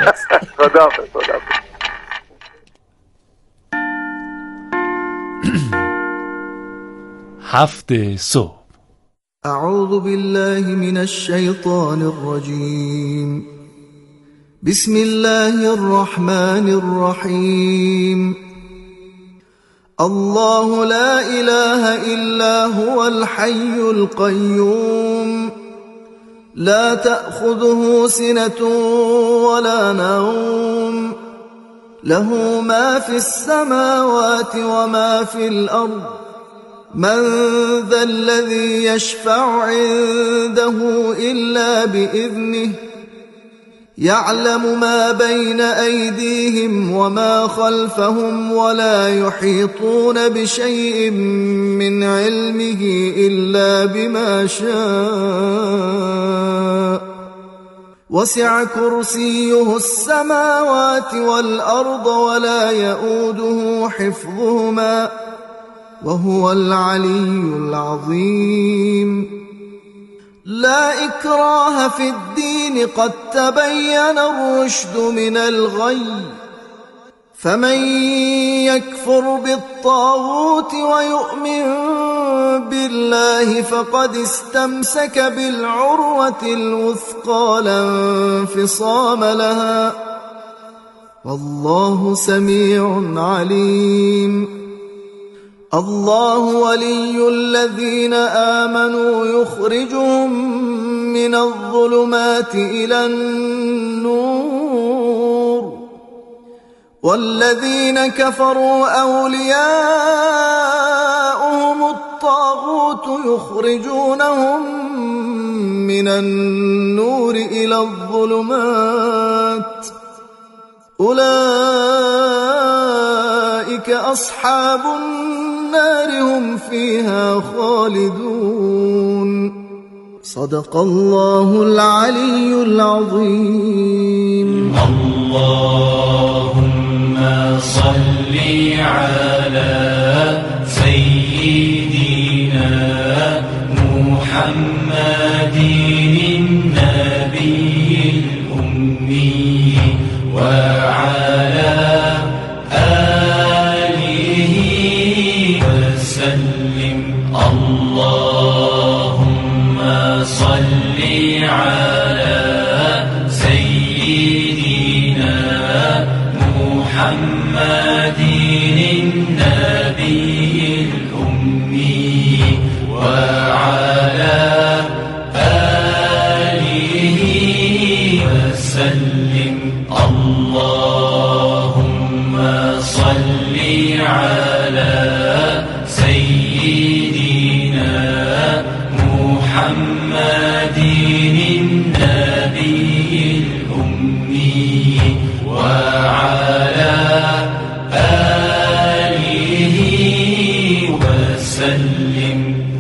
خداحافظ. هفت صبح. اعوذ بالله من الشیطان الرجیم. بسم الله الرحمن الرحیم. الله لا اله الا هو الحي القيوم لا تأخذه سنة ولا نوم له ما في السماوات وما في الأرض من ذا الذي يشفع عنده إلا بإذنه يعلم ما بين أيديهم وما خلفهم ولا يحيطون بشيء من علمه إلا بما شاء وسع كرسيه السماوات والأرض ولا يؤوده حفظهما وهو العلي العظيم. لا إكراه في الدين قد تبين الرشد من الغي فمن يكفر بالطاغوت ويؤمن بالله فقد استمسك بالعروة الوثقى لا انفصام لها والله سميع عليم. الله ولي الذين آمنوا يخرجهم من الظلمات إلى النور والذين كفروا أولياؤهم الطاغوت يخرجونهم من النور إلى الظلمات أولئك أصحاب النار هم فيها خالدون. صدق الله العلي العظيم. اللهم صل على سيدنا محمد النبي الأمي وعلى آله وسلم. اللهم صل على سيدنا محمد النبي الأمي وعلى آله وسلم. اللهم صل على سيدنا محمد النبي الأمي وعلى آله وسلم.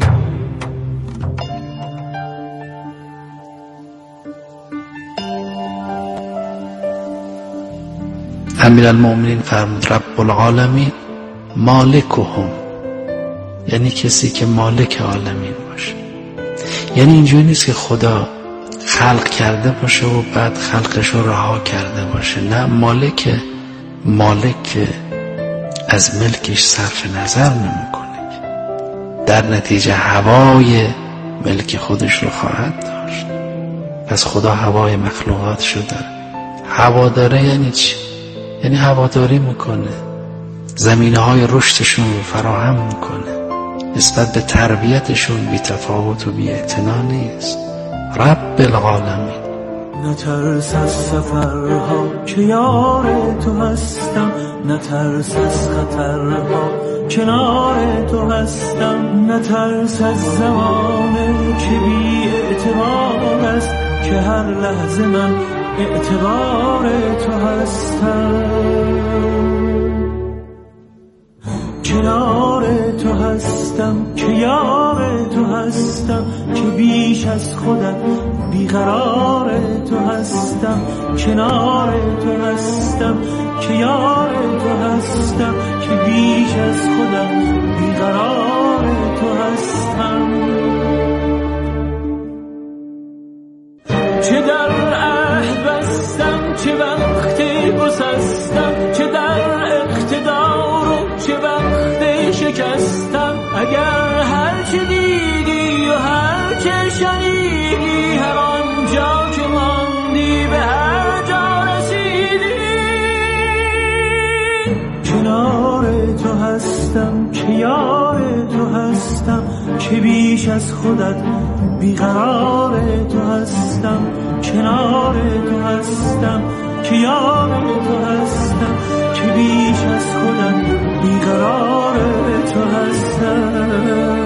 امیرالمؤمنین فرمود رب العالمین مالکهم، یعنی کسی که مالک عالمین باشه. یعنی اینجوری نیست که خدا خلق کرده باشه و بعد خلقش رو رها کرده باشه، نه، مالک از ملکش صرف نظر نمیکنه، در نتیجه هوای ملک خودش رو خواهد داشت. پس خدا هوای مخلوقاتش رو داره. هوا داره یعنی چی؟ یعنی هواداری میکنه، زمینه‌های رشدشون رو فراهم میکنه، نسبت به تربیتشون بی تفاوت و بی اعتنا نیست. رب العالمین. نترس از سفرها که یار تو هستم، نترس از خطرها کنار تو هستم، نترس از زمانه که بی اعتبار است که هر لحظه من اعتبار تو هستم. کنار تو هستم که یار تو هستم، که بیش از خودت بیقرار تو هستم. کنار تو هستم که یار تو هستم، که بیش از خودت بیقرار تو هستم. چه در عهد بستم چه که بیش از خودت بیقرار تو هستم، کنار تو هستم که یار تو هستم، که بیش از خودت بیقرار تو هستم.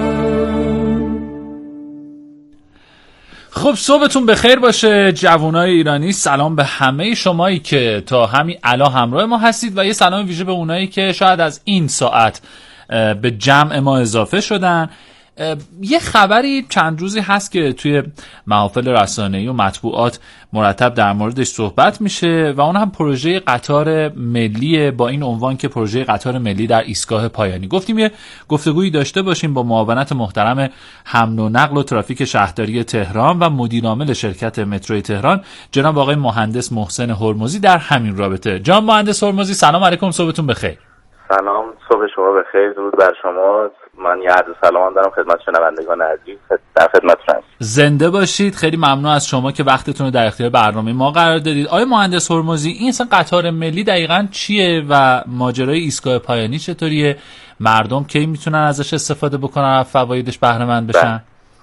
خب صبحتون بخیر باشه جوانای ایرانی. سلام به همه شمایی که تا همین الان همراه ما هستید و یه سلام ویژه به اونایی که شاید از این ساعت به جمع ما اضافه شدن. یه خبری چند روزی هست که توی محافل رسانه‌ای و مطبوعات مرتب در موردش صحبت میشه و اون هم پروژه قطار ملی با این عنوان که پروژه قطار ملی در ایستگاه پایانی. گفتیم یه گفتگویی داشته باشیم با معاونت محترم حمل و نقل و ترافیک شهرداری تهران و مدیرعامل شرکت متروی تهران جناب آقای مهندس محسن هرمزی در همین رابطه. جناب مهندس هرمزی سلام علیکم، صبحتون بخیر. سلام، صبح شما بخیر، درود بر شما. من یه عرض سلام دارم خدمت شنوندگان عزیز، در خدمتتون هستم. زنده باشید. خیلی ممنون از شما که وقتتون رو در اختیار برنامه ما قرار دادید. آقای مهندس هرمزی، این اصلا قطار ملی دقیقاً چیه و ماجرای ایستگاه پایانی چطوریه؟ مردم کی میتونن ازش استفاده بکنن، از فوایدش بهره مند بشن؟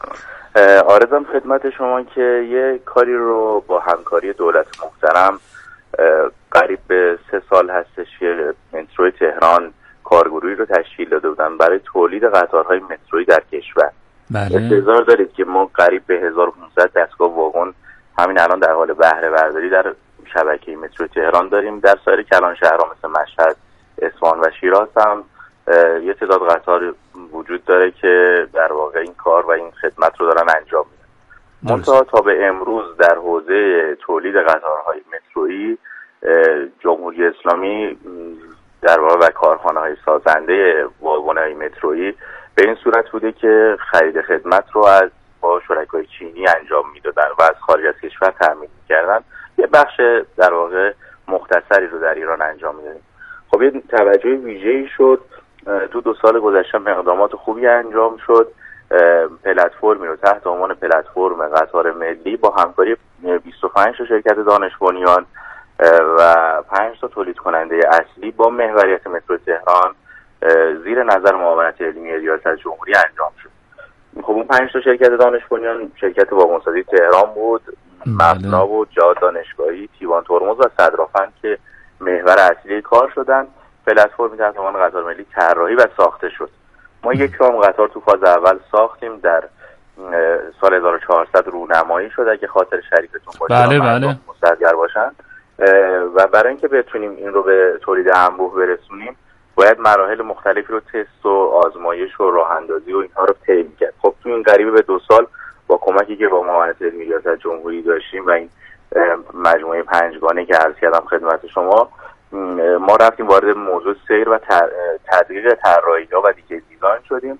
عرضم خدمت شما که یه کاری رو با همکاری دولت محترم قریب به 3 سال هستش که متروی تهران کارگروهی رو تشکیل داده بودن برای تولید قطارهای مترویی در کشور. بله. انتظار دارید که ما قریب به 1500 دستگاه واگن همین الان در حال بهره برداری در شبکه مترو تهران داریم. در سایر کلان شهرها مثل مشهد، اصفهان و شیراز هم یه تعداد قطار وجود داره که در واقع این کار و این خدمت رو دارن انجام میدن. منتها تا به امروز در حوزه تولید قطارهای مترویی جمهوری اسلامی در واقع و کارخانه‌های سازنده واگن‌های مترویی به این صورت بوده که خرید خدمت رو از با شرکای چینی انجام میدادن و از خارج از کشور تامین می‌کردن. یه بخش در واقع مختصری رو در ایران انجام میدادیم. خب یه توجه ویژه‌ای شد تو 2 سال گذشته، اقدامات خوبی انجام شد. پلتفرمی رو تحت عنوان پلتفرم قطار ملی با همکاری 25 تا شرکت دانش بنیان و 5 تا تولید کننده اصلی با محوریت مترو تهران زیر نظر معاونت علمی ریاست جمهوری انجام شد. خب اون 5 تا شرکت دانش بنیان شرکت واگنسازی تهران بود، مبنا بود، جهاد دانشگاهی، تیوان ترمز و صدرافند که محور اصلی کار شدن. پلتفرمی تحت عنوان قطار ملی طراحی و ساخته شد. ما یک رام قطار تو فاز اول ساختیم، در سال 1400 رونمایی شد اگه خاطر شریکتون باشه. بله. مستحضر باشن. و برای اینکه بتونیم این رو به تولید انبوه برسونیم باید مراحل مختلفی رو تست و آزمایش و راه اندازی و اینها رو طی کرد. خب تو این قریب به 2 سال با کمکی که با معاونت علمی ریاست جمهوری داشتیم و این مجموعه 5 گانه که عرض کردم خدمت شما، ما رفتیم وارد موضوع سیر و تدقیق طراحی‌ها و دیگه دیزاین شدیم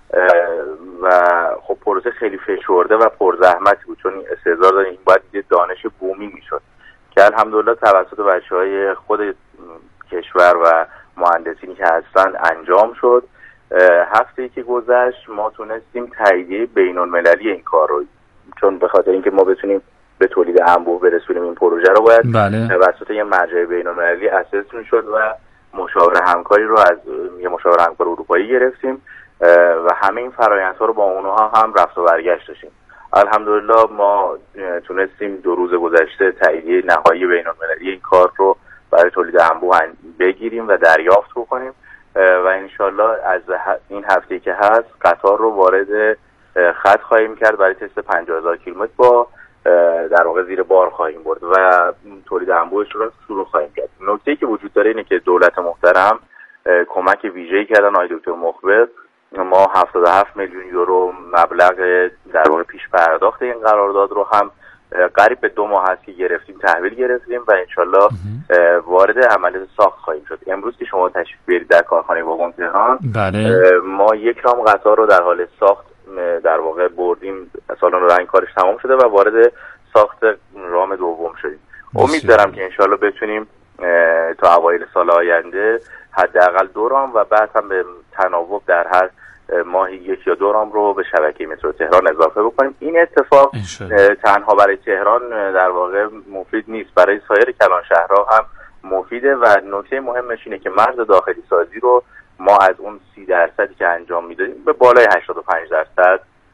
و خب پروسه خیلی فشرده و پرزحمتی بود، چون استحضار داریم این باید یه دانش بومی میشد که الحمدلله توسط بچه‌های خود کشور و مهندسینی که هستن انجام شد. هفته‌ای که گذشت ما تونستیم تاییدیه بین‌المللی این کار رو، چون به خاطر اینکه ما بتونیم به تولید انبوه برسونیم این پروژه رو باید توسط یه مرجع بین‌المللی اساس می‌شد و مشاور همکاری رو از یه مشاور همکار اروپایی گرفتیم و همه این فرآیندها رو با اونها هم رفت و برگشت داشتیم. الحمدلله ما تونستیم 2 روز گذشته تاییدیه نهایی بین‌المللی این کار رو برای تولید انبوه بگیریم و دریافت بکنیم و انشالله از این هفته که هست قطار رو وارد خط خواهیم کرد برای تست 50,000 کیلومتر با در واقع زیر بار خواهیم برد و تولید انبوهش رو شروع خواهیم کرد. نکته‌ای که وجود داره اینه که دولت محترم کمک ویژه‌ای کردن. آقای دکتر مخبر ما 77 میلیون یورو مبلغ در واقع پیش پرداخت این قرارداد رو هم قریب به 2 ماه هست که گرفتیم، تحویل گرفتیم و انشالله وارد عملیات ساخت خواهیم شد. امروز که شما تشریف بیارید در کارخانه واگن تهران، ما 1 رام قطار رو در حال ساخت در واقع بردیم، سالن رنگ کارش تمام شده و وارد ساخت رام دوم شدیم. امید دارم که انشالله بتونیم تا اوایل سال آینده حداقل 2 رام و بعد هم به تناوب در هر ماهی 1 یا 2 رام رو به شبکه مترو تهران اضافه بکنیم. این اتفاق تنها برای تهران در واقع مفید نیست، برای سایر کلان شهرها هم مفیده و نکته مهمش اینه که مرز داخلی سازی رو ما از اون 30% که انجام میدادیم به بالای 85%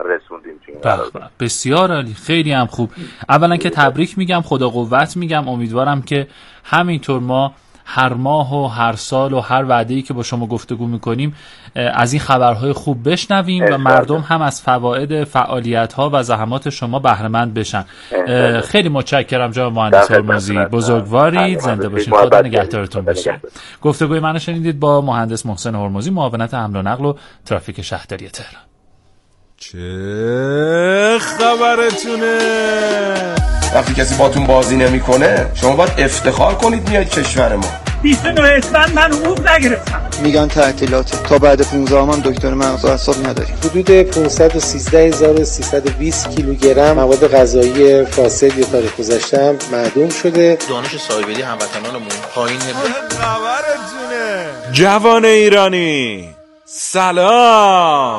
رسوندیم تو این بسیار عالی، خیلی هم خوب. اولا که تبریک میگم، خدا قوت میگم. امیدوارم که همینطور ما هر ماه و هر سال و هر وعده‌ای که با شما گفتگو میکنیم از این خبرهای خوب بشنویم و مردم هم از فواید فعالیت‌ها و زحمات شما بهره مند بشن. خیلی متشکرم جناب مهندس هرمزی، بزرگوارید، زنده باشید، خدا نگهدارتون باشه. گفتگوی منو شنیدید با مهندس محسن هرمزی، معاونت حمل و نقل و ترافیک شهرداری تهران. چه خبرتونه؟ وقتی کسی باتون بازی نمیکنه شما باید افتخار کنید میاد کشور ما. 29 اسفند من حقوق نگرفتم. میگن تعطیلات تا بعد 15 هم دکتر مغز و اعصاب نداریم. حدود 513320 کیلوگرم مواد غذایی فاسد یا تاریخ گذشته معدوم شده. دانش سایبری هموطنانمون پایین خبرتونه. جوان ایرانی سلام.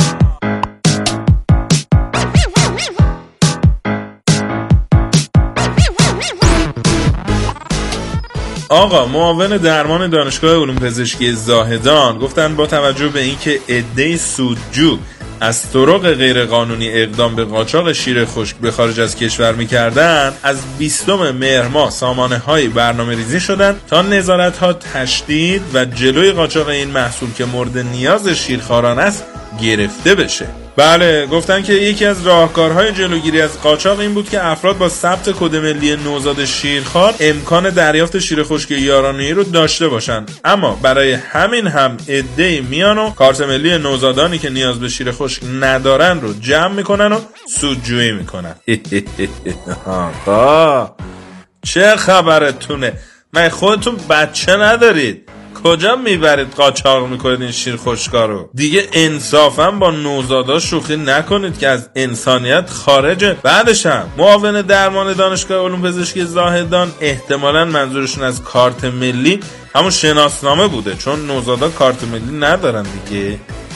آقا معاون درمان دانشگاه علوم پزشکی زاهدان گفتن با توجه به اینکه عده سودجو از طرق غیرقانونی اقدام به قاچاق شیر خشک به خارج از کشور می‌کردن، از 20 مهر ماه سامانه‌های برنامه‌ریزی شدن تا نظارت‌ها تشدید و جلوی قاچاق این محصول که مورد نیاز شیرخواران است گرفته بشه. بله، گفتن که یکی از راهکارهای جلوگیری از قاچاق این بود که افراد با ثبت کد ملی نوزاد شیرخوار امکان دریافت شیر خشک یارانه‌ای رو داشته باشن. اما برای همین هم عده‌ای میان و کارت ملی نوزادانی که نیاز به شیر خشک ندارن رو جمع میکنن و سودجویی میکنن. آقا چه خبرتونه؟ من خودتون بچه ندارید؟ کجا میبرید قاچاق میکنید این شیر خشکا رو؟ دیگه انصافا با نوزادا شوخی نکنید که از انسانیت خارجه. بعدش هم معاون درمان دانشگاه علوم پزشکی زاهدان احتمالاً منظورشون از کارت ملی همون شناسنامه بوده، چون نوزادا کارت ملی ندارن دیگه.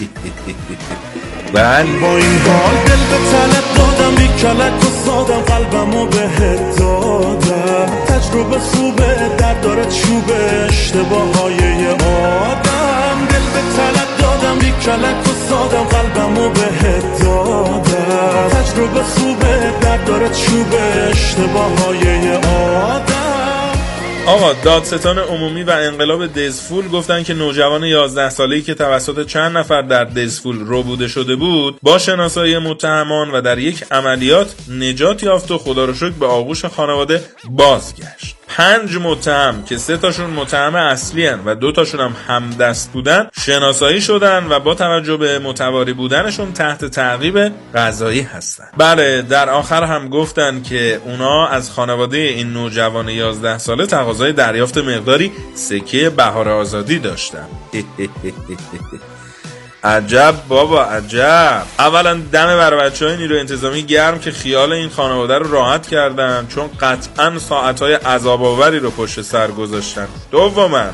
بله با این حال دل به طلب دادم، بی کلک و سادم قلبمو بهت دادم. تجربه خوبه در داره چوبه اشتباههای یه آدم. دل به طلب دادم، بی کلک و سادم قلبمو بهت دادم. تجربه خوبه در داره چوبه اشتباههای یه آدم. آقا دادستان عمومی و انقلاب دزفول گفتن که نوجوان 11 ساله‌ای که توسط چند نفر در دزفول ربوده شده بود با شناسایی متهمان و در یک عملیات نجات یافت و خدا رو شکر به آغوش خانواده بازگشت. 5 متهم که 3 تاشون متهم اصلی هن و 2 تاشون هم همدست بودن شناسایی شدن و با توجه به متواری بودنشون تحت تعقیب قضایی هستن. بله، در آخر هم گفتن که اونا از خانواده این نوجوان 11 ساله تقاضای دریافت مقداری سکه بهار آزادی داشتن. عجب بابا عجب. اولا دم بر بچه‌های نیروی انتظامی گرم که خیال این خانواده رو راحت کردن، چون قطعاً ساعت‌های عذاب‌آوری رو پشت سر گذاشتن. دوما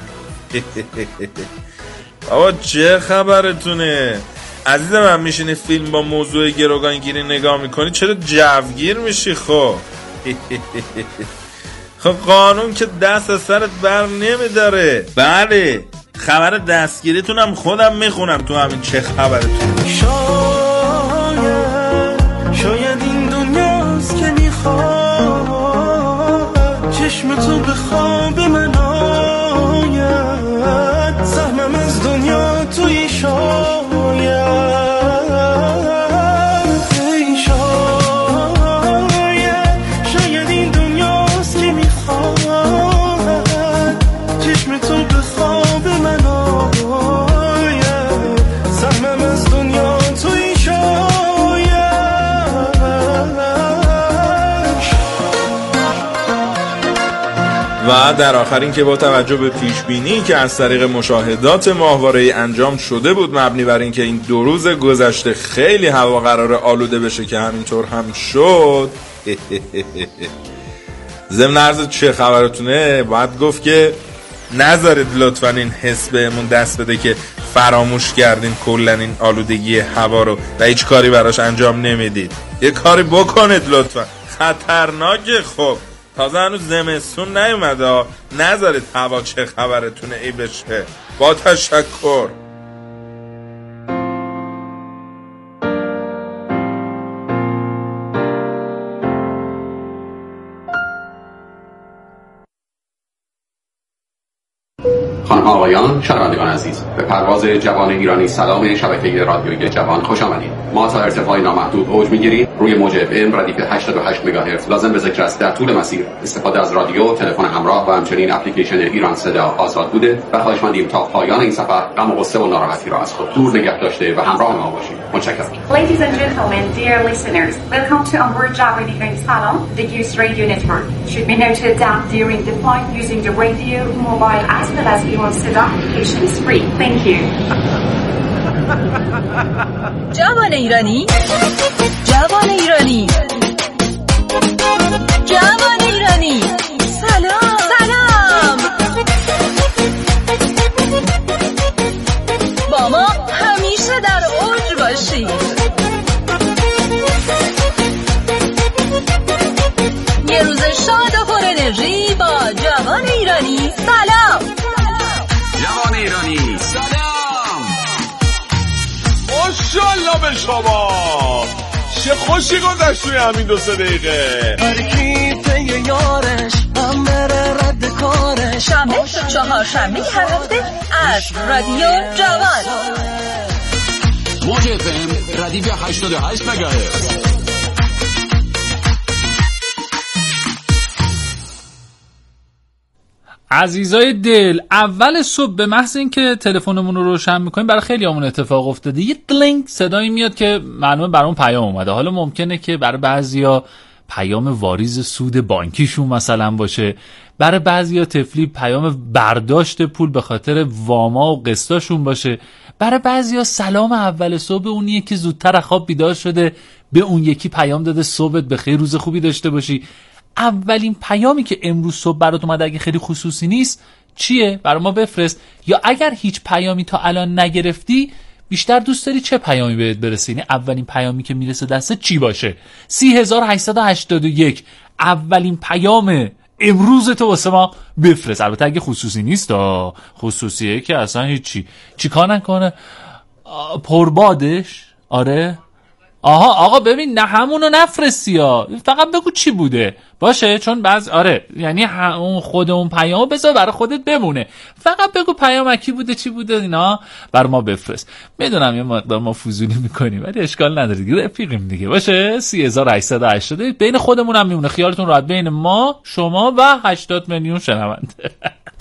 بابا چه خبرتونه؟ عزیزم من میشینی فیلم با موضوع گروگانگیری نگاه میکنی چرا جوگیر میشی؟ خب قانون که دست از سرت بر نمیداره. بله، خبر دستگیریتون هم خودم میخونم تو همین چه خبرتون. شاید این دنیاست که میخواد چشم تو به خواب من آید، سهمم از دنیا توی شاید. شاید این دنیاست که میخواد چشم تو به خواب من آید، سهمم از دنیا توی شاید. و در آخر این که با توجه به پیشبینی که از طریق مشاهدات ماهواره‌ای انجام شده بود، مبنی بر این که این 2 روز گذشته خیلی هوا قراره آلوده بشه که همینطور هم شد، ضمن عرض چه خبرتونه باید گفت که نذارید لطفا این حس بهمون دست بده که فراموش کردین کلن این آلودگی هوا رو و هیچ کاری براش انجام نمیدید. یه کاری بکنید لطفا، خطرناکه. خب تازه هنوز زمستون نیومده، نذارید هوا چه خبرتونه ای بشه. با تشکر. خانم‌ها آقایان، شنوندگان عزیز، به پرواز جوان ایرانی سلام شبکه رادیویی جوان خوش آمدید. ما تا ارتفاع نامحدود اوج می‌گیریم. روی موج FM ردیف 88 مگاهرتز. لازم به ذکر است در طول مسیر استفاده از رادیو، تلفن همراه و همچنین اپلیکیشن ایران صدا آزاد بوده و خواهشمندیم تا پایان این سفر غم و غصه و ناراحتی را از خود دور نگه داشته و همراه ما باشید. متشکرم. Ladies and gentlemen, dear listeners, welcome to onboard Java Divine Salon, the Use Radio Network. Should be noted that during the flight using the radio, mobile as well as Iran Seda application is free. Thank you. جوان ایرانی، جوان ایرانی، جوان ایرانی، سلام سلام. با ما همیشه در اوج باشید. یه روز شاد و پر انرژی با جوان ایرانی. سلام جوان ایرانی، سلام. ماشاءالله به شما، چه خوشی گذشت توی همین 2-3 دقیقه. هرکی پی یارش هم بره رد کارش. شنبه 4 شنبه هر هفته از رادیو جوان. موج FM ردیف 88 مگاهرتز. عزیزای دل، اول صبح به محض اینکه تلفنمون رو روشن میکنیم برای خیلیامون اتفاق افتاده، یه دلنگ صدایی میاد که معلومه برامون پیام اومده. حالا ممکنه که برای بعضیا پیام واریز سود بانکیشون مثلا باشه، برای بعضیا تفلی پیام برداشت پول به خاطر واما و قسطاشون باشه، برای بعضیا سلام اول صبح اونیه که زودتر از خواب بیدار شده به اون یکی پیام داده صبحت بخیر، روز خوبی داشته باشی. اولین پیامی که امروز صبح برات اومده اگه خیلی خصوصی نیست چیه؟ برای ما بفرست. یا اگر هیچ پیامی تا الان نگرفتی، بیشتر دوست داری چه پیامی بهت برسه؟ یعنی اولین پیامی که میرسه دستت چی باشه؟ 3881 اولین پیام امروز تو واسه ما بفرست. البته اگه خصوصی نیست، خصوصیه که اصلا هیچی چیکار نکنه پربادش. آره آها آقا ببین، نه همونو نفرستی ها، فقط بگو چی بوده باشه، چون آره یعنی اون خود اون پیامو بذار برای خودت بمونه، فقط بگو پیام کی بوده چی بوده اینا برای ما بفرست. میدونم یه مقدار ما فضولی میکنیم ولی اشکال نداره دیگه، رفیقیم دیگه باشه. 3880 بین خودمون هم میمونه، خیالتون راحت، بین ما شما و 80 میلیون شنونده.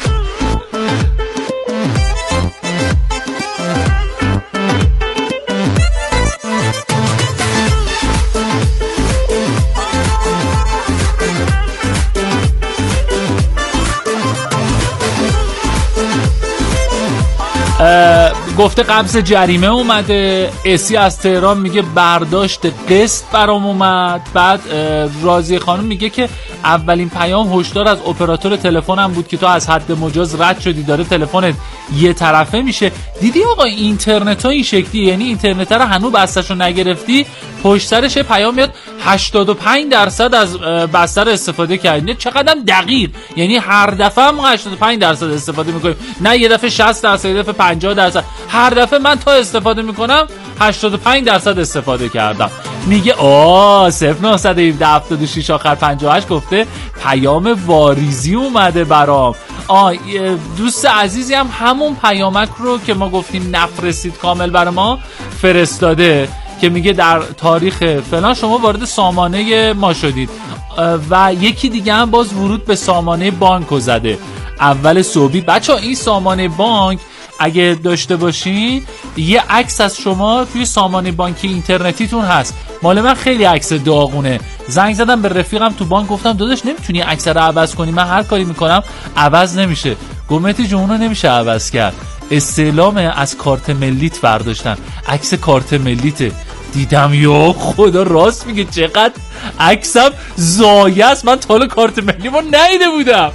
گفته قبض جریمه اومده. اسی از تهران میگه برداشت قسط برام اومد. بعد راضیه خانم میگه که اولین پیام هشدار از اپراتور تلفنم بود که تو از حد مجاز رد شدی، داره تلفنت یه طرفه میشه. دیدی آقا اینترنت ها این شکلی، یعنی اینترنت رو هنوز بسته‌شو نگرفتی، پشت سرش پیام میاد 85% از بستر استفاده کردین. چقدر دقیق، یعنی هر دفعه هم 85% استفاده میکنیم، نه یه دفعه 60%، یه دفعه 50%. هر دفعه من تا استفاده میکنم 85% استفاده کردم. میگه 0917 76 آخر 58 گفته پیام واریزی اومده برام. دوست عزیزی هم همون پیامک رو که ما گفتیم نفرستید کامل برای ما فرستاده که میگه در تاریخ فلان شما وارد سامانه ما شدید و یکی دیگه هم باز ورود به سامانه بانک رو زده اول صبحی. بچه‌ها این سامانه بانک اگه داشته باشین یه عکس از شما توی سامانه بانکی اینترنتیتون هست. مال من خیلی عکس داغونه. زنگ زدم به رفیقم تو بانک، گفتم داداش نمیتونی عکس رو عوض کنی؟ من هر کاری میکنم عوض نمیشه. گمتی جون رو نمیشه عوض کرد. استعلام از کارت ملیت برداشتن، عکس کارت ملیته. دیدم یا خدا راست میگه، چقدر عکسم زایه است. من تا حالا کارت ملی رو ندیده بودم.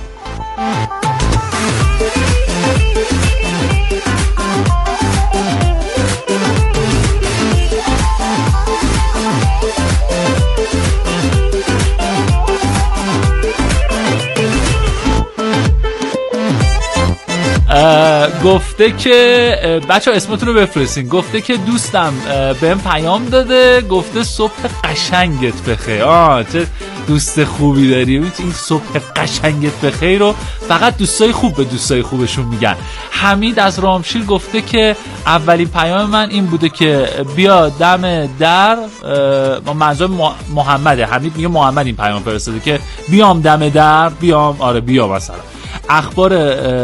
گفته که بچه ها اسمتون رو بفرستین. گفته که دوستم بهم پیام داده، گفته صبح قشنگت بخیر. چه دوست خوبی داری. این صبح قشنگت بخیر رو فقط دوستای خوب به دوستای خوبشون میگن. حمید از رامشیر گفته که اولین پیام من این بوده که بیا دم در، منظور محمده، حمید میگه محمد این پیام فرستاده که بیام دم در، بیام، آره بیا مثلا. اخبار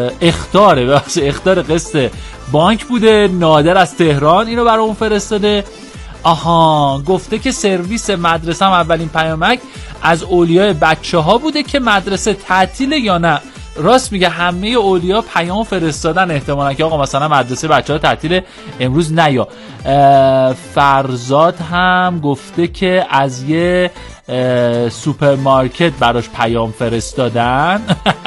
اخطار قسط بانک بوده، نادر از تهران اینو برای اون فرستاده. آها، گفته که سرویس مدرسه هم اولین پیامک از اولیای بچه ها بوده که مدرسه تعطیله یا نه. راست میگه، همه اولیا پیام فرستادن احتمالا که آقا مثلا مدرسه بچه ها تعطیله امروز نیا. فرزاد هم گفته که از یه سوپرمارکت براش پیام فرستادن.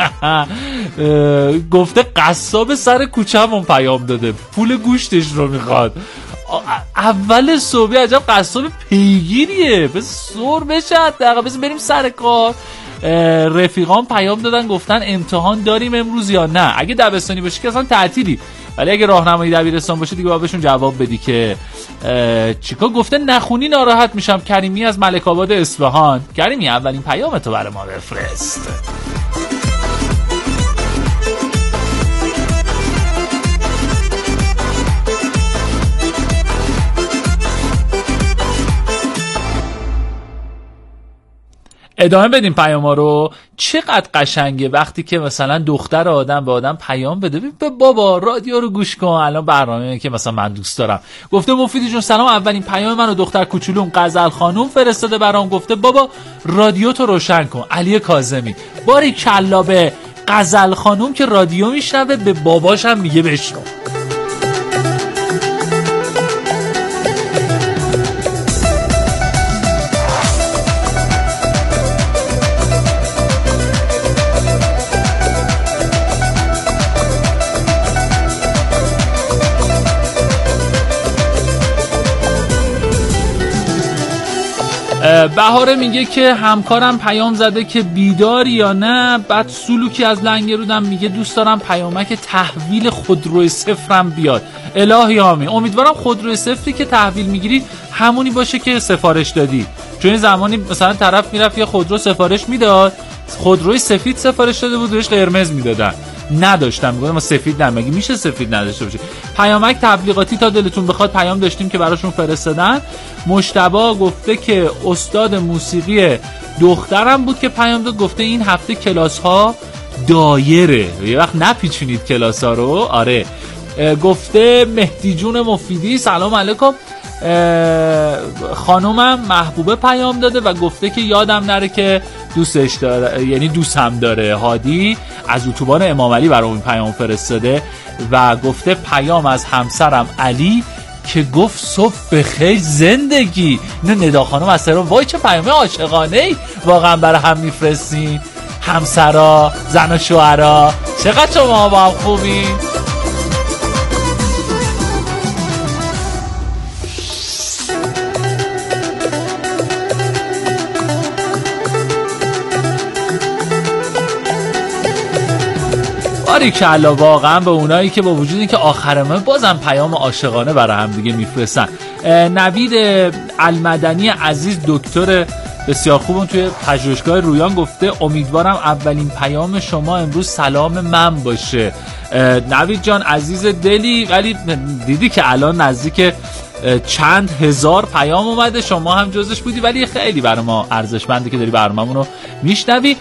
گفته قصاب سر کوچه‌مون پیام داده، پول گوشتش رو میخواد. اول صبح عجب قصاب پیگیریه، بس سر بشه دقیقا، بس بریم سر کار. رفیقان پیام دادن گفتن امتحان داریم امروز یا نه. اگه دبستانی باشه که اصلا تعطیلی، ولی اگه راهنمایی دبیرستان باشه دیگه باید بهشون جواب بدی که چیکار. گفته نخونی ناراحت میشم. کریمی از ملک آباد اصفهان. کریمی اولین پیامتو برای ما بفرست. ادامه بدیم پیاما رو. چقدر قشنگه وقتی که مثلا دختر آدم به آدم پیام بده، به بابا رادیو رو گوش کن، الان برنامه که مثلا من دوست دارم. گفته مفیدی جون سلام، اولین پیام منو دختر کوچولوم غزل خانوم فرستاده برام، گفته بابا رادیو تو روشن کن. علی کاظمی، باری کلا به غزل خانوم که رادیو میشنوه، به باباش هم میگه بشنو. بهاره میگه که همکارم پیام زده که بیداری یا نه. بعد سلوکی از لنگرودم میگه دوست دارم پیامک تحویل خودروی صفرم بیاد. الهی آمین. امیدوارم خودروی صفری که تحویل میگیری همونی باشه که سفارش دادی، چون زمانی مثلا طرف میرفت یه خودرو سفارش میداد، خودروی سفید سفارش داده بود بهش قرمز میدادن، نداشتم. میگم ما سفید مگه میشه سفید نداشته باشه. پیامک تبلیغاتی تا دلتون بخواد پیام داشتیم که براشون فرستادن. مجتبی گفته که استاد موسیقی دخترم بود که پیام داد، گفته این هفته کلاس ها دایره، یه وقت نپیچونید کلاس ها رو. آره. گفته مهدی جون مفیدی سلام علیکم، خانومم محبوبه پیام داده و گفته که یادم نره که دوستش داره، یعنی دوست هم داره. هادی از اتوبان امام علی برام پیام فرستاده و گفته پیام از همسرم علی که گفت صبح بخیر زندگی. اینو ندا خانم از سرم. وای چه پیام عاشقانه‌ای واقعا برای هم میفرستین همسرا، زن و شوهرا. چقدر شما با هم خوبین. باریکلا واقعا به اونایی که با وجود اینکه آخر ما بازم پیام عاشقانه برای هم دیگه میفرستن. نوید المدنی عزیز دکتر بسیار خوبون توی پژوهشگاه رویان گفته امیدوارم اولین پیام شما امروز سلام من باشه. نوید جان عزیز دلی، ولی دیدی که الان نزدیک چند هزار پیام اومده، شما هم جزش بودی، ولی خیلی برای ما ارزشمنده که داری برنامه‌مون رو میشنوی.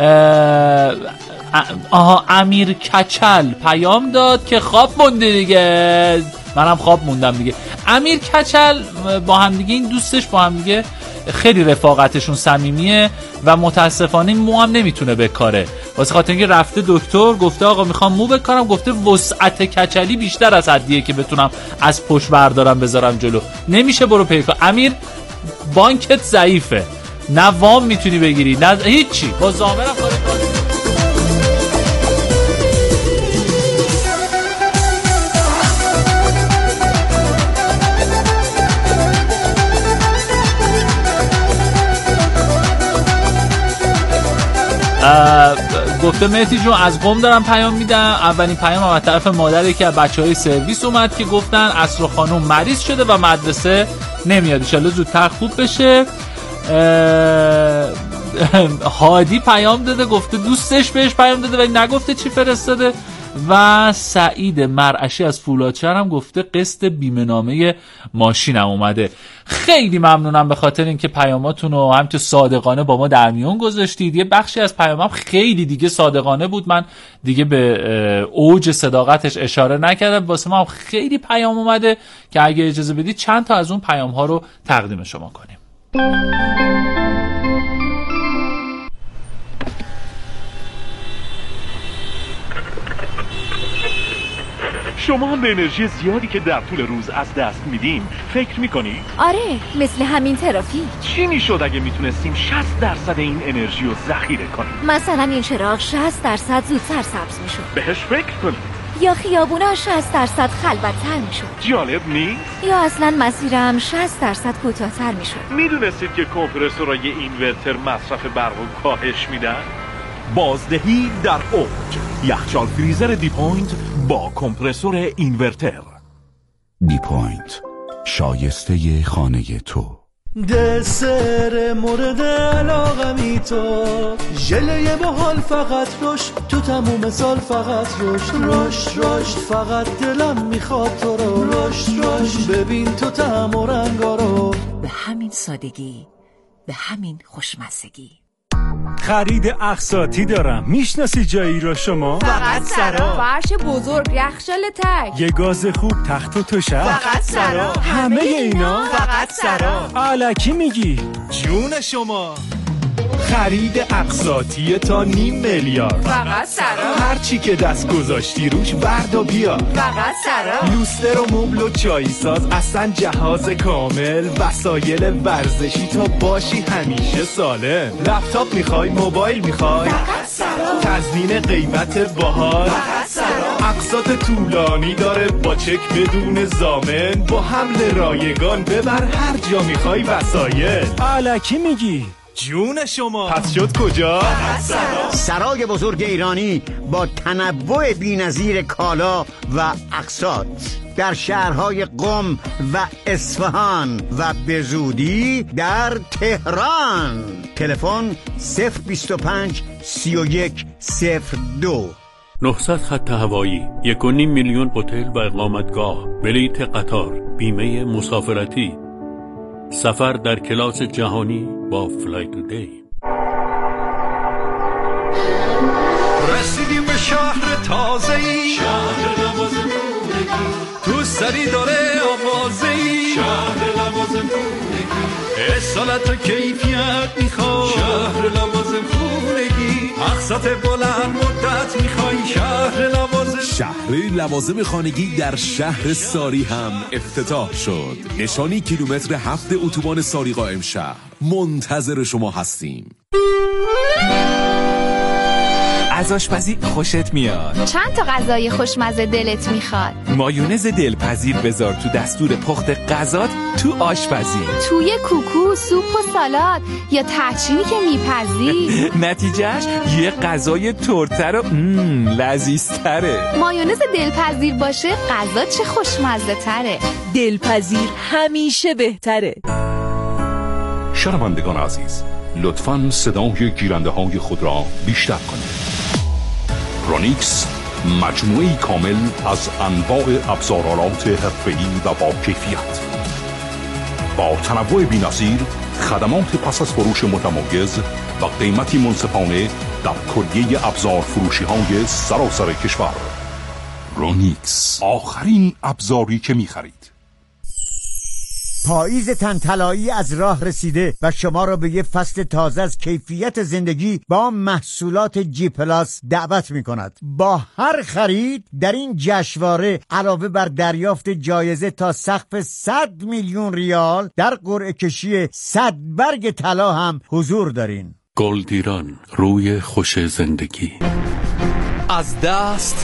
امیر کچل پیام داد که خواب مونده دیگه، منم خواب موندم دیگه. امیر کچل با هم دیگه، این دوستش با هم دیگه خیلی رفاقتشون صمیمیه و متاسفانه مو هم نمیتونه بکاره، واسه خاطر اینکه رفته دکتر گفته آقا میخوام مو بکارم، گفته وسعت کچلی بیشتر از حدیه که بتونم از پشت بردارم بذارم جلو، نمیشه برو پیکار. امیر بانکت ضعیفه، نه وام میتونی بگیری نه هیچی، با ضامنم کاری کنی. گفته مهدی جون از قم دارم پیام میدم. اولین پیام از طرف مادری که بچهای سرویس اومد که گفتن عصر خانم مریض شده و مدرسه نمیاد، ان شاءالله زودتر خوب بشه. هادی پیام داده گفته دوستش بهش پیام داده ولی نگفته چی فرستاده. و سعید مرعشی از فولادشهر هم گفته قسط بیمه‌نامه ماشینم اومده. خیلی ممنونم به خاطر اینکه پیاماتون رو هم که صادقانه با ما در میون گذاشتید. یه بخشی از پیامام خیلی دیگه صادقانه بود، من دیگه به اوج صداقتش اشاره نکردم. واسه ما هم خیلی پیام اومده که اگه اجازه بدید چند تا از اون پیام ها رو تقدیم شما کنیم. شما هم به انرژی زیادی که در طول روز از دست میدین فکر میکنید؟ آره، مثل همین ترافیک. چی میشد اگه میتونستیم 60% این انرژی رو ذخیره کنیم؟ مثلا این چراغ 60% زودتر سبز میشد. بهش فکر کنید. یا خیابونا 60% خلوت‌تر میشد. جالب نیست؟ یا اصلا مسیرم 60% کوتاه‌تر میشد. میدونستید که کمپرسورای اینورتر مصرف برق رو کاهش میدن؟ بازدهی در اوج. یخچال فریزر دیپوینت با کمپرسور اینورتر. دیپوینت، شایسته خانه تو. دسر مورد علاقمی تو، ژله باحال فقط روش، تو تموم سال فقط روش فقط دلم میخواد تو رو روش ببین تو طعم و رنگا رو، به همین سادگی، به همین خوشمزگی. خرید اقساطی دارم، میشناسی جایی را شما؟ فقط سرا. فرش بزرگ، یخچال تک، یه گاز خوب، تخت و توشک، فقط سرا. همه اینا فقط سرا. الکی میگی؟ جون شما. خرید اقساطی تا 500,000,000 فقط سرا. هر چی که دست گذاشتی روش ورد و بیار، فقط سرا. لوستر و مبل و چای ساز، اصلا جهاز کامل، وسایل ورزشی تا باشی همیشه سالم. لپتاپ میخوای، موبایل میخوای، فقط سرا. تضمین قیمت باحال، فقط سرا. اقساط طولانی داره با چک بدون ضامن، با حمل رایگان ببر هر جا میخوای وسایل. الکی میگی؟ جون شما. پس شد کجا؟ سرای بزرگ ایرانی با تنوع بی‌نظیر کالا و اقساط در شهرهای قم و اصفهان و به زودی در تهران. تلفن 025 31 02. 900 خط هوایی، 1.5 میلیون هتل و اقامتگاه، بلیط قطار، بیمه مسافرتی، سفر در کلاس جهانی با فلای تودی. رسیدیم به شهر تازه‌ای، شهر لوازم خونگی، تو سری داره آوازه‌ای، شهر لوازم خونگی، اصالت و کیفیت میخوای، شهر لوازم خونگی، اقساط بلند مدت میخوای، شهر لوازم. شهر لوازم خانگی در شهر ساری هم افتتاح شد. نشانی کیلومتر 7 اتوبان ساری قائم شهر. منتظر شما هستیم. از آشپزی خوشت میاد؟ چند تا غذای خوشمزه دلت میخواد؟ مایونز دلپذیر بذار تو دستور پخت غذات تو آشپزی، توی کوکو، سوپ و سالاد یا تحچینی که میپزی. نتیجهش یه غذای ترتر و لذیذتره. مایونز دلپذیر باشه غذا چه خوشمزه تره. دلپذیر همیشه بهتره. شنوندگان عزیز، لطفاً صدای گیرنده های خود را بیشتر کنید. رونیکس، مجموعه‌ای کامل از انواع ابزارالات حرفه‌ای و با کیفیت، با تنوع بی‌نظیر، خدمات پس از فروش متمایز و قیمتی منصفانه در کلیه ابزار فروشی‌های سراسر کشور. رونیکس، آخرین ابزاری که می‌خرید. پاییز طلایی از راه رسیده و شما را به یه فصل تازه از کیفیت زندگی با محصولات جی پلاس دعوت می کند. با هر خرید در این جشنواره علاوه بر دریافت جایزه تا سقف 100 میلیون ریال در قرعه کشی 100 برگ طلا هم حضور دارین. گلدیران، روی خوش زندگی. از دست